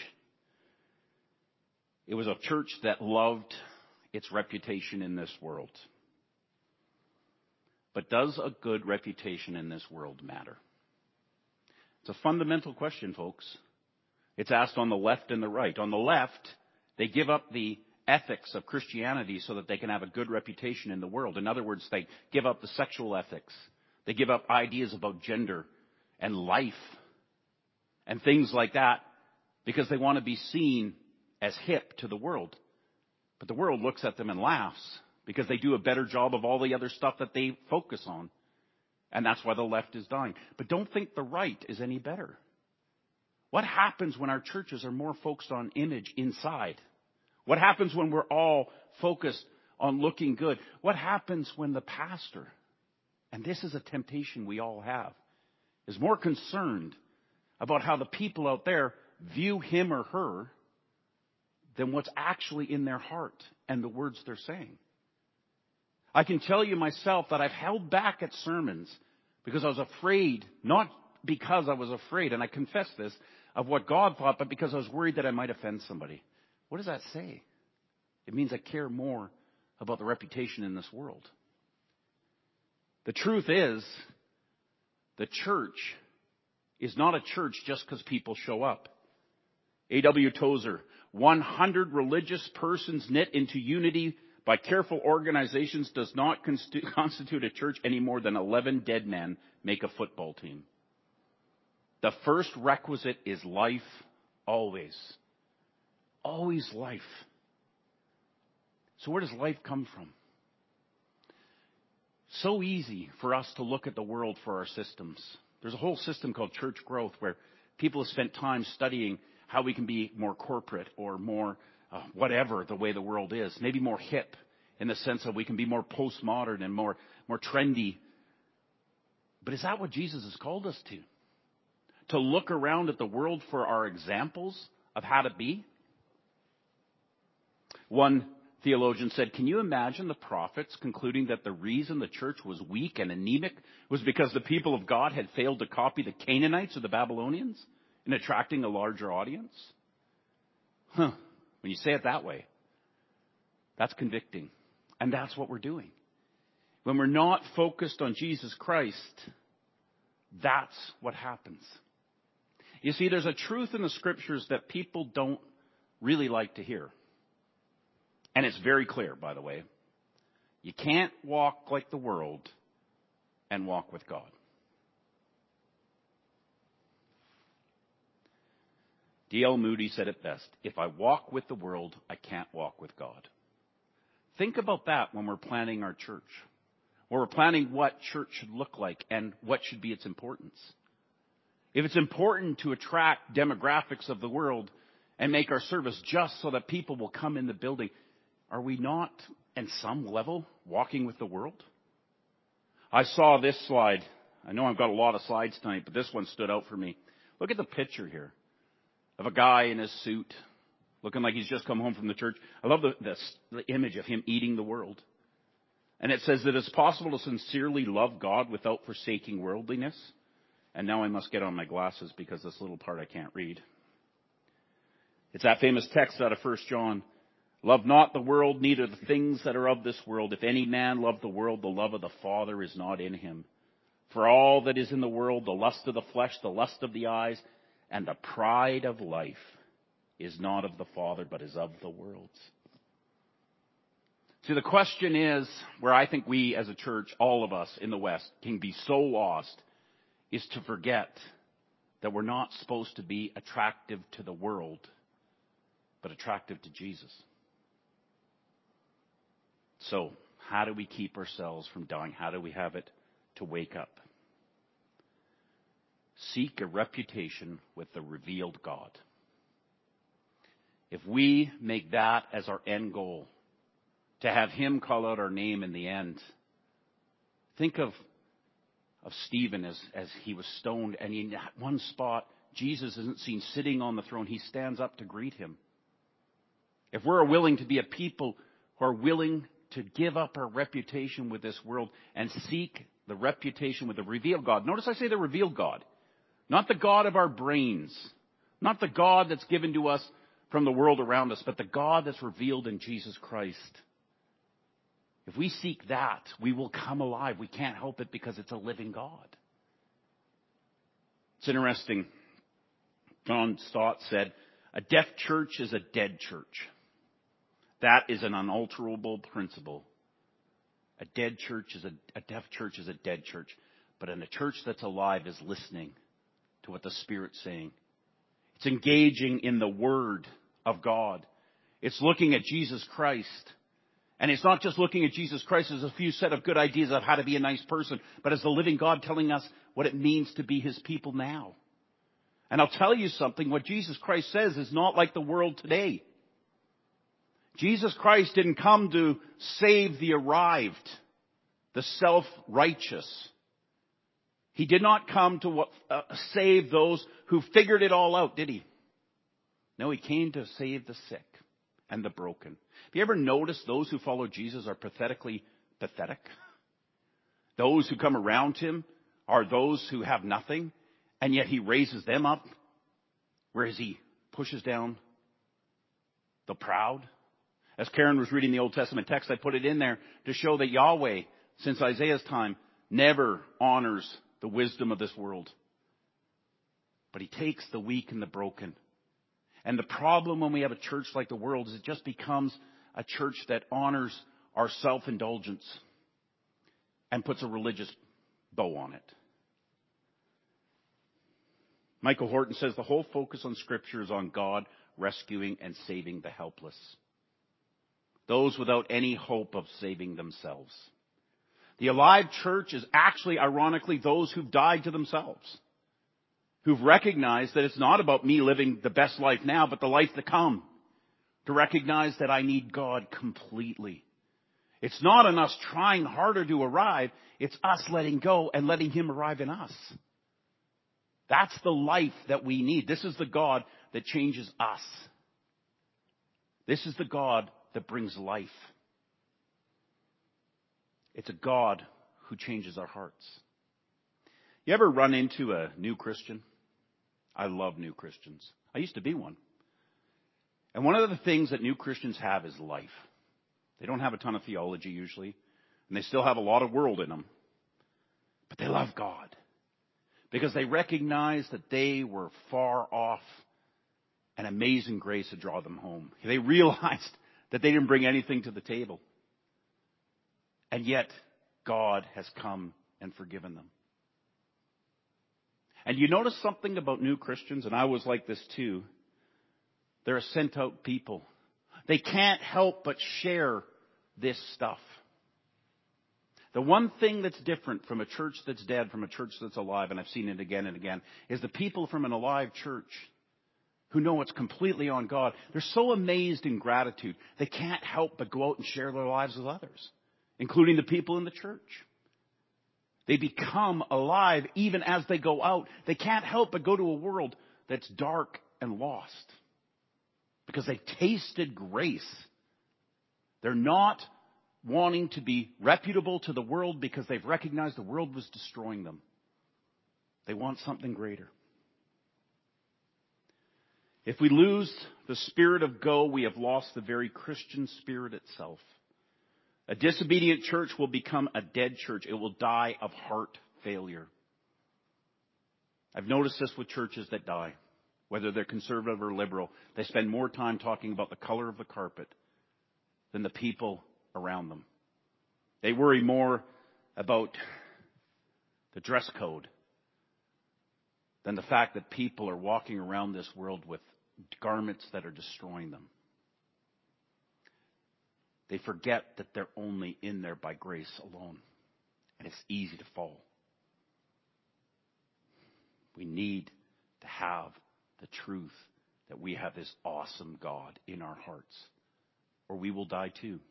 It was a church that loved its reputation in this world. But does a good reputation in this world matter? It's a fundamental question, folks. It's asked on the left and the right. On the left, they give up the ethics of Christianity so that they can have a good reputation in the world. In other words, they give up the sexual ethics. They give up ideas about gender and life and things like that because they want to be seen as hip to the world. But the world looks at them and laughs because they do a better job of all the other stuff that they focus on. And that's why the left is dying. But don't think the right is any better. What happens when our churches are more focused on image inside? What happens when we're all focused on looking good? What happens when the pastor, and this is a temptation we all have, is more concerned about how the people out there view him or her than what's actually in their heart and the words they're saying? I can tell you myself that I've held back at sermons because I was afraid, not because I was afraid, and I confess this, of what God thought, but because I was worried that I might offend somebody. What does that say? It means I care more about the reputation in this world. The truth is, the church is not a church just because people show up. A W Tozer, one hundred religious persons knit into unity by careful organizations does not constitu- constitute a church any more than eleven dead men make a football team. The first requisite is life, always. Always life. So where does life come from? So easy for us to look at the world for our systems. There's a whole system called church growth where people have spent time studying how we can be more corporate or more uh, whatever the way the world is. Maybe more hip in the sense that we can be more postmodern and more, more trendy. But is that what Jesus has called us to? To look around at the world for our examples of how to be? One theologian said, can you imagine the prophets concluding that the reason the church was weak and anemic was because the people of God had failed to copy the Canaanites or the Babylonians in attracting a larger audience? Huh. When you say it that way, that's convicting. And that's what we're doing. When we're not focused on Jesus Christ, that's what happens. You see, there's a truth in the scriptures that people don't really like to hear. And it's very clear, by the way. You can't walk like the world and walk with God. D L Moody said it best. If I walk with the world, I can't walk with God. Think about that when we're planning our church. When we're planning what church should look like and what should be its importance. If it's important to attract demographics of the world and make our service just so that people will come in the building, are we not, at some level, walking with the world? I saw this slide. I know I've got a lot of slides tonight, but this one stood out for me. Look at the picture here of a guy in his suit, looking like he's just come home from the church. I love the, the, the image of him eating the world. And it says that it's possible to sincerely love God without forsaking worldliness. And now I must get on my glasses because this little part I can't read. It's that famous text out of First John. Love not the world, neither the things that are of this world. If any man love the world, the love of the Father is not in him. For all that is in the world, the lust of the flesh, the lust of the eyes, and the pride of life is not of the Father, but is of the world. See, the question is, where I think we as a church, all of us in the West, can be so lost, is to forget that we're not supposed to be attractive to the world, but attractive to Jesus. So, how do we keep ourselves from dying? How do we have it to wake up? Seek a reputation with the revealed God. If we make that as our end goal, to have Him call out our name in the end, think of, of Stephen as, as he was stoned, and in one spot, Jesus isn't seen sitting on the throne. He stands up to greet him. If we're willing to be a people who are willing to give up our reputation with this world and seek the reputation with the revealed God. Notice I say the revealed God. Not the God of our brains. Not the God that's given to us from the world around us, but the God that's revealed in Jesus Christ. If we seek that, we will come alive. We can't help it because it's a living God. It's interesting. John Stott said, a deaf church is a dead church. That is an unalterable principle. A dead church is a, a deaf church is a dead church. But in a church that's alive is listening to what the Spirit's saying. It's engaging in the Word of God. It's looking at Jesus Christ. And it's not just looking at Jesus Christ as a few set of good ideas of how to be a nice person, but as the living God telling us what it means to be His people now. And I'll tell you something, what Jesus Christ says is not like the world today. Jesus Christ didn't come to save the arrived, the self-righteous. He did not come to uh, save those who figured it all out, did He? No, He came to save the sick and the broken. Have you ever noticed those who follow Jesus are pathetically pathetic? Those who come around Him are those who have nothing, and yet He raises them up, whereas He pushes down the proud. As Karen was reading the Old Testament text, I put it in there to show that Yahweh, since Isaiah's time, never honors the wisdom of this world. But He takes the weak and the broken. And the problem when we have a church like the world is it just becomes a church that honors our self-indulgence and puts a religious bow on it. Michael Horton says the whole focus on Scripture is on God rescuing and saving the helpless. Those without any hope of saving themselves. The alive church is actually, ironically, those who've died to themselves. Who've recognized that it's not about me living the best life now, but the life to come. To recognize that I need God completely. It's not in us trying harder to arrive. It's us letting go and letting Him arrive in us. That's the life that we need. This is the God that changes us. This is the God that brings life. It's a God who changes our hearts. You ever run into a new Christian? I love new Christians. I used to be one. And one of the things that new Christians have is life. They don't have a ton of theology usually, and they still have a lot of world in them. But they love God because they recognize that they were far off and amazing grace to draw them home. They realized that they didn't bring anything to the table. And yet, God has come and forgiven them. And you notice something about new Christians, and I was like this too. They're a sent out people. They can't help but share this stuff. The one thing that's different from a church that's dead from a church that's alive, and I've seen it again and again, is the people from an alive church who know it's completely on God. They're so amazed in gratitude, they can't help but go out and share their lives with others, including the people in the church. They become alive even as they go out. They can't help but go to a world that's dark and lost because they tasted grace. They're not wanting to be reputable to the world because they've recognized the world was destroying them. They want something greater. If we lose the spirit of go, we have lost the very Christian spirit itself. A disobedient church will become a dead church. It will die of heart failure. I've noticed this with churches that die, whether they're conservative or liberal. They spend more time talking about the color of the carpet than the people around them. They worry more about the dress code than the fact that people are walking around this world with garments that are destroying them. They forget that they're only in there by grace alone. And it's easy to fall. We need to have the truth that we have this awesome God in our hearts, or we will die too.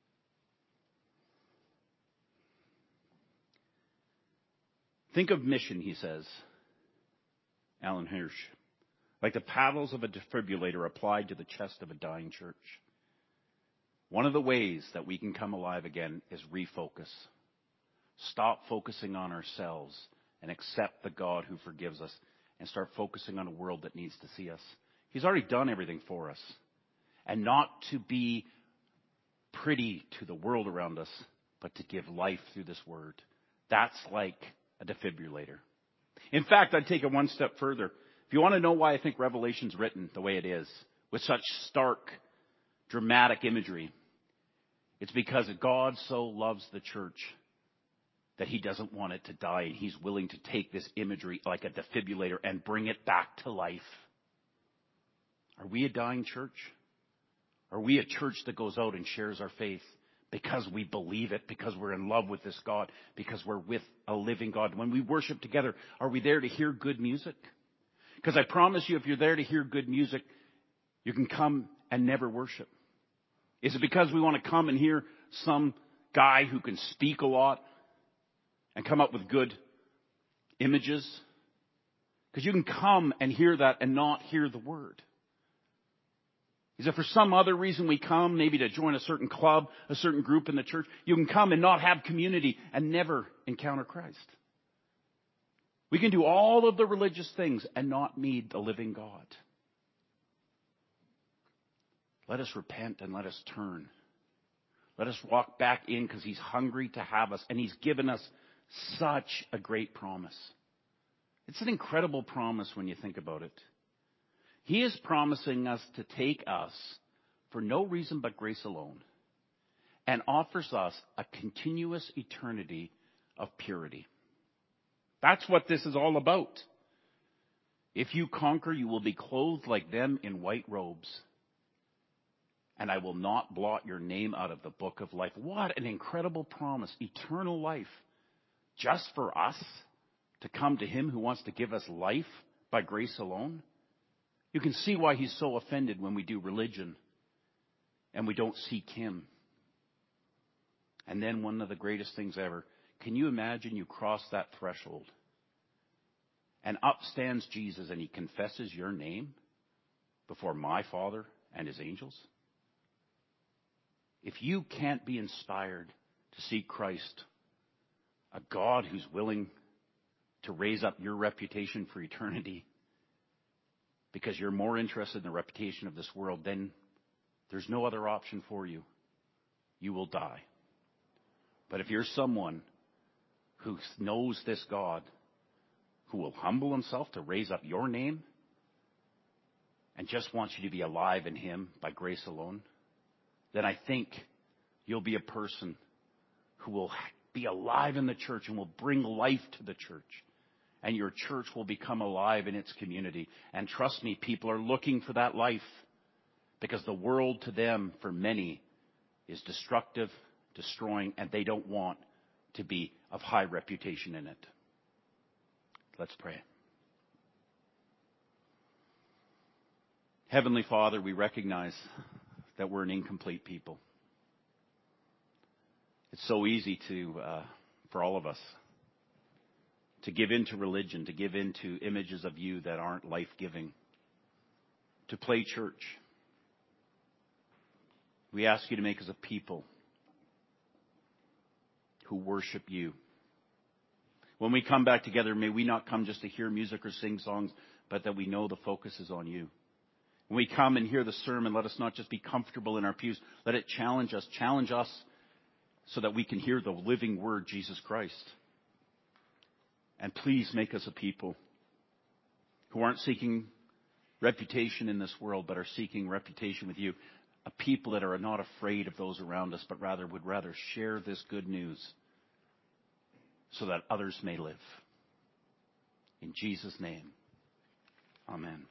Think of mission, he says, Alan Hirsch, like the paddles of a defibrillator applied to the chest of a dying church. One of the ways that we can come alive again is refocus. Stop focusing on ourselves and accept the God who forgives us and start focusing on a world that needs to see us. He's already done everything for us. And not to be pretty to the world around us, but to give life through this word. That's like a defibrillator. In fact, I'd take it one step further. If you want to know why I think Revelation's written the way it is, with such stark, dramatic imagery, it's because God so loves the church that he doesn't want it to die, and he's willing to take this imagery like a defibrillator and bring it back to life. Are we a dying church? Are we a church that goes out and shares our faith because we believe it, because we're in love with this God, because we're with a living God? When we worship together, are we there to hear good music? Because I promise you, if you're there to hear good music, you can come and never worship. Is it because we want to come and hear some guy who can speak a lot and come up with good images? Because you can come and hear that and not hear the word. Is it for some other reason we come, maybe to join a certain club, a certain group in the church? You can come and not have community and never encounter Christ. We can do all of the religious things and not need the living God. Let us repent and let us turn. Let us walk back in because he's hungry to have us, and he's given us such a great promise. It's an incredible promise when you think about it. He is promising us to take us for no reason but grace alone and offers us a continuous eternity of purity. That's what this is all about. If you conquer, you will be clothed like them in white robes, and I will not blot your name out of the book of life. What an incredible promise. Eternal life. Just for us to come to him who wants to give us life by grace alone. You can see why he's so offended when we do religion and we don't seek him. And then one of the greatest things ever. Can you imagine you cross that threshold and up stands Jesus and he confesses your name before my Father and his angels? If you can't be inspired to seek Christ, a God who's willing to raise up your reputation for eternity because you're more interested in the reputation of this world, then there's no other option for you. You will die. But if you're someone who knows this God, who will humble himself to raise up your name and just wants you to be alive in him by grace alone, then I think you'll be a person who will be alive in the church and will bring life to the church. And your church will become alive in its community. And trust me, people are looking for that life because the world to them, for many, is destructive, destroying, and they don't want to be of high reputation in it. Let's pray. Heavenly Father, we recognize that we're an incomplete people. It's so easy to, uh, for all of us, to give into religion, to give into images of you that aren't life-giving, to play church. We ask you to make us a people who worship you. When we come back together, may we not come just to hear music or sing songs, but that we know the focus is on you. When we come and hear the sermon, let us not just be comfortable in our pews. Let it challenge us, challenge us so that we can hear the living word, Jesus Christ. And please make us a people who aren't seeking reputation in this world, but are seeking reputation with you. A people that are not afraid of those around us, but rather would rather share this good news so that others may live. In Jesus' name, amen.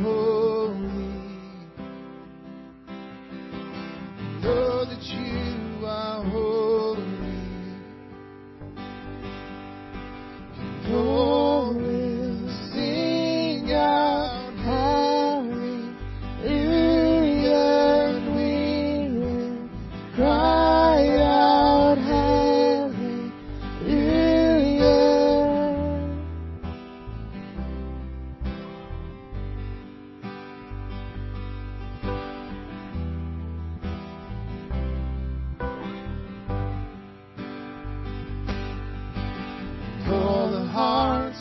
Know that you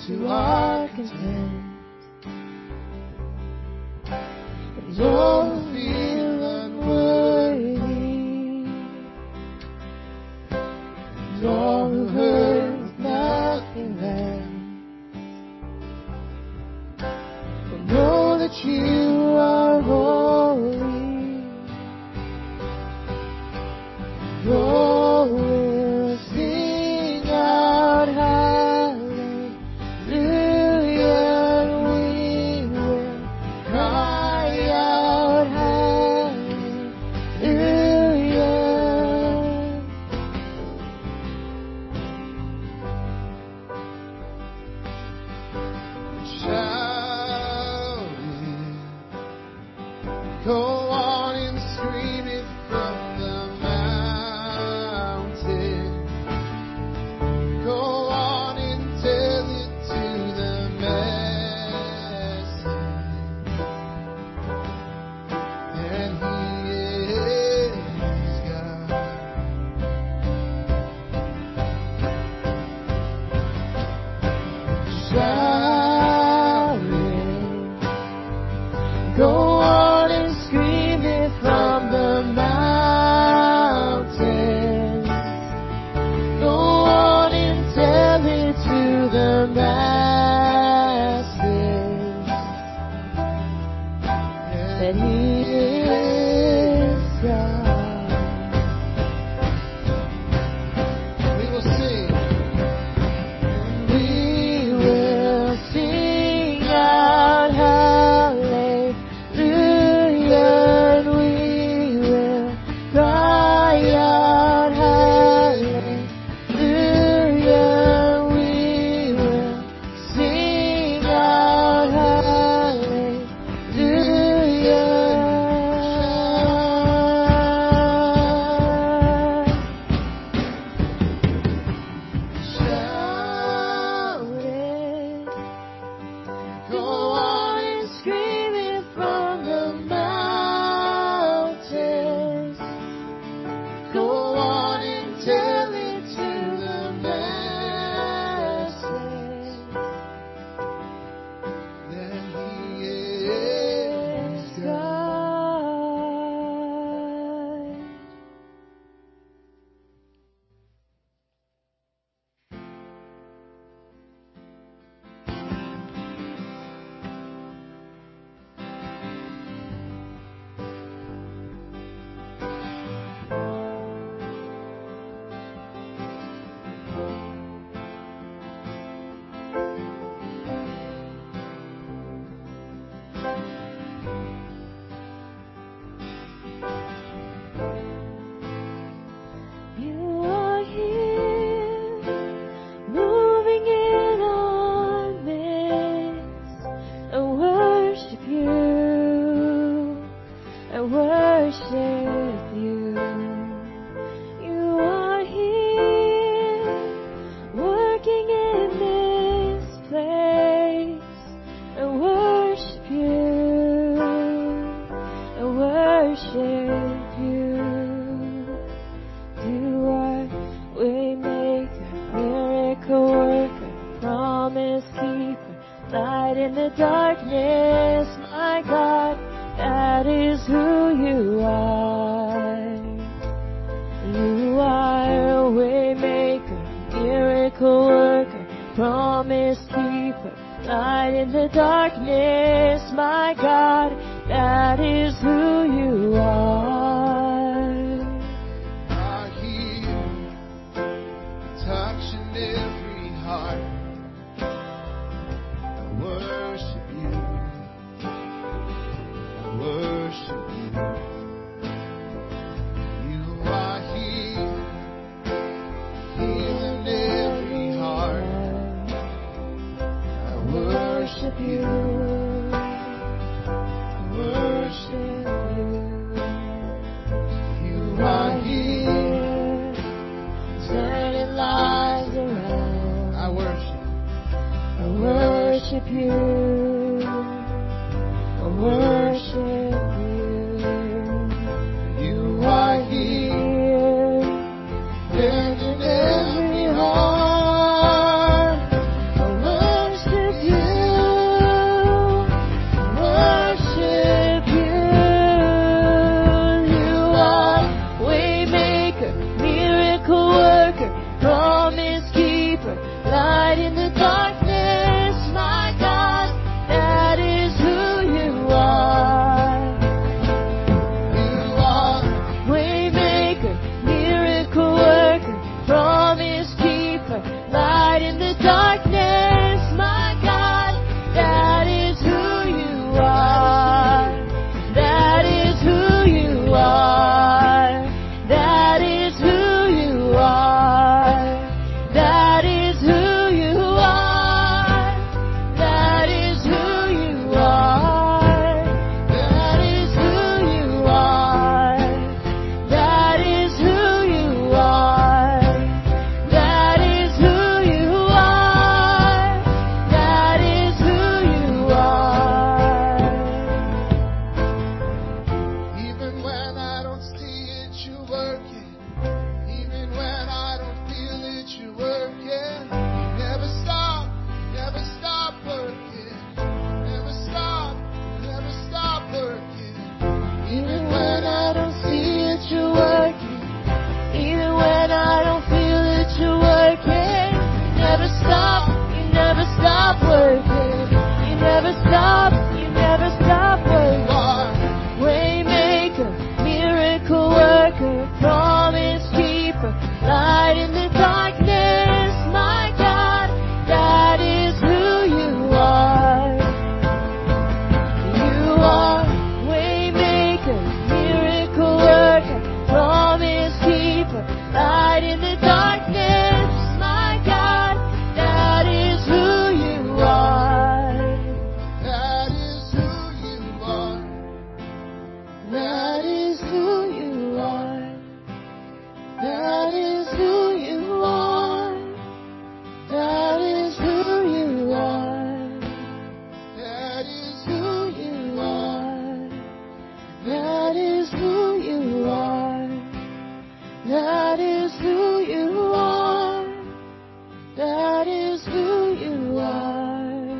to our content. And all who feel unworthy, and all who heard with nothing left, will know that you are holy. Oh, we'll sing out hallelujah, and we will cry out hallelujah. Shouting, go on and scream it from the mountain. Go on and tell it to the masses. And He is God. Shouting, go on and scream it from the mountains. Go on and tell it to the masses that He is God. We will sing. We will sing out hallelujah, and we will cry out hallelujah. We will sing out hallelujah. Shout it. Go on and scream it from the mountains. Go on and tell it to the masses that He is God. You are here, moving in our midst. I worship you. I worship you. You are here, working in this place. I worship you. I worship you. You are waymaker, miracle worker, promise keeper, light in the darkness, my God, that is who you are. You are a waymaker, miracle worker, promise keeper, light in the darkness, my God, that is who you are. Are here, touching every heart. I worship you. I worship you. You are here, healing every heart. I worship you. I worship you. You are here, turning lives around. I worship. I worship you. I worship you. You are here, bending every heart. I worship working. Even when I don't feel it, you're working. You never stop, you never stop working. You never stop, you never stop working. Even when I don't see it, you're working. Even when I don't feel it, you're working. You never stop, you never stop working. You never stop, you never stop working. Waymaker, miracle worker, promise keeper, light in the darkness, my God, that is who you are. You are waymaker, miracle worker, promise keeper, light in the darkness, my God, that is who you are. That is who you are. That is who you are. That is who you are. That is who you are. That is who you are. That is who you are. That is who you are. That is who you are.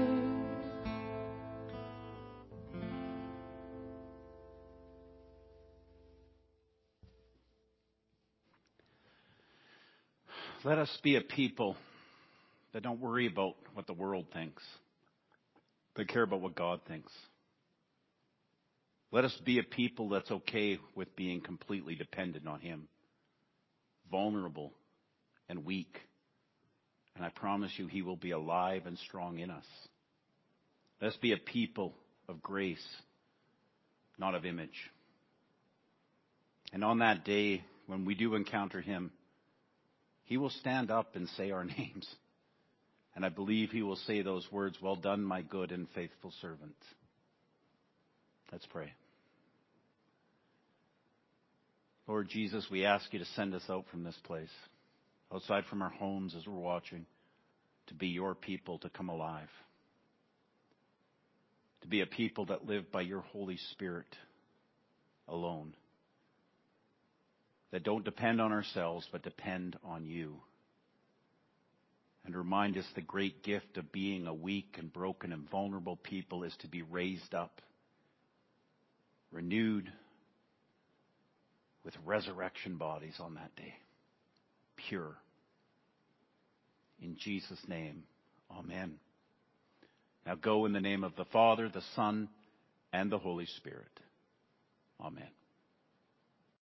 Let us be a people that don't worry about what the world thinks, but care about what God thinks. Let us be a people that's okay with being completely dependent on Him, vulnerable and weak. And I promise you, He will be alive and strong in us. Let us be a people of grace, not of image. And on that day, when we do encounter Him, He will stand up and say our names. And I believe He will say those words, "Well done, my good and faithful servant." Let's pray. Lord Jesus, we ask You to send us out from this place, outside from our homes as we're watching, to be Your people, to come alive. To be a people that live by Your Holy Spirit alone. That don't depend on ourselves, but depend on You. And remind us the great gift of being a weak and broken and vulnerable people is to be raised up, renewed, with resurrection bodies on that day. Pure. In Jesus' name, amen. Now go in the name of the Father, the Son, and the Holy Spirit. Amen.